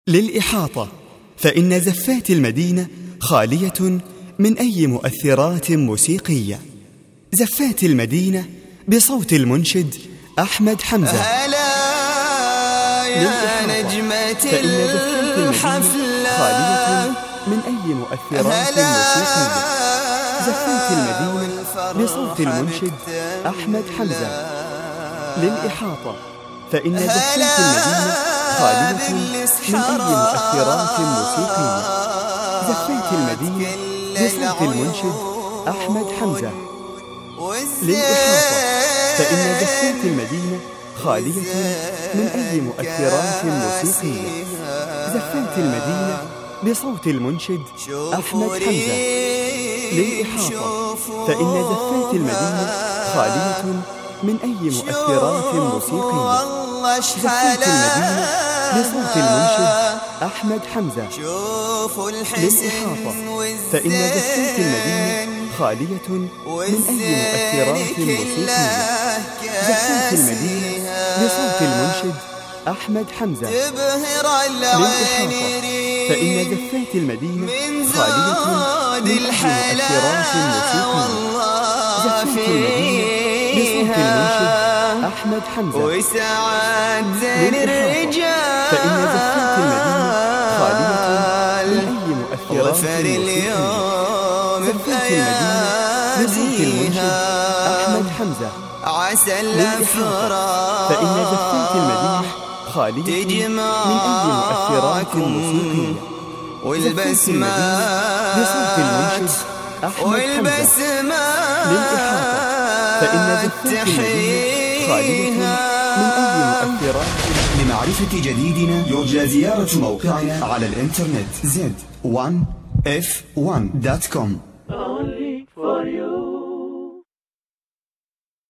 للإحاطة، فإن زفات المدينة خالية من أي مؤثرات موسيقية. زفات المدينة بصوت المنشد أحمد حمزة. هلا يا نجمة الحفلة، خالية من أي مؤثرات موسيقية. زفات المدينة بصوت المنشد أحمد حمزة. للإحاطة، فإن زفات المدينة خالية من أي مؤثرات موسيقية. زفات المدينة بصوت المنشد أحمد حمزة. للإحاطة، فإن زفات المدينة خالية من أي مؤثرات موسيقية. زفات المدينة بصوت المنشد أحمد حمزة. للإحاطة، فإن زفات المدينة خالية من أي مؤثرات موسيقية. زفات المدينة بصوت المنشد أحمد حمزة. للإحاطة، فإن زفات المدينة خالية من أي مؤثرات موسيقية. زفات المدينة بصوت المنشد أحمد حمزة. للإحاطة، فإن زفات المدينة خالية من أي مؤثرات موسيقية. زفات المدينة بصوت المنشد أحمد حمزة. للإحاطة، فإن زفات المدينة خالية من أي مؤثرات موسيقية. زفات المدينة بصوت المنشد أحمد حمزة. للإحاطة، فإن زفات المدينة خالية من أي مؤثرات موسيقية. زفات المدينة بصوت المنشد أحمد حمزة. للإحاطة، فإن زفات المدينة خالية من أي مؤثرات. لمعرفة جديدنا يرجى زيارة موقعنا على الإنترنت z1f1.com.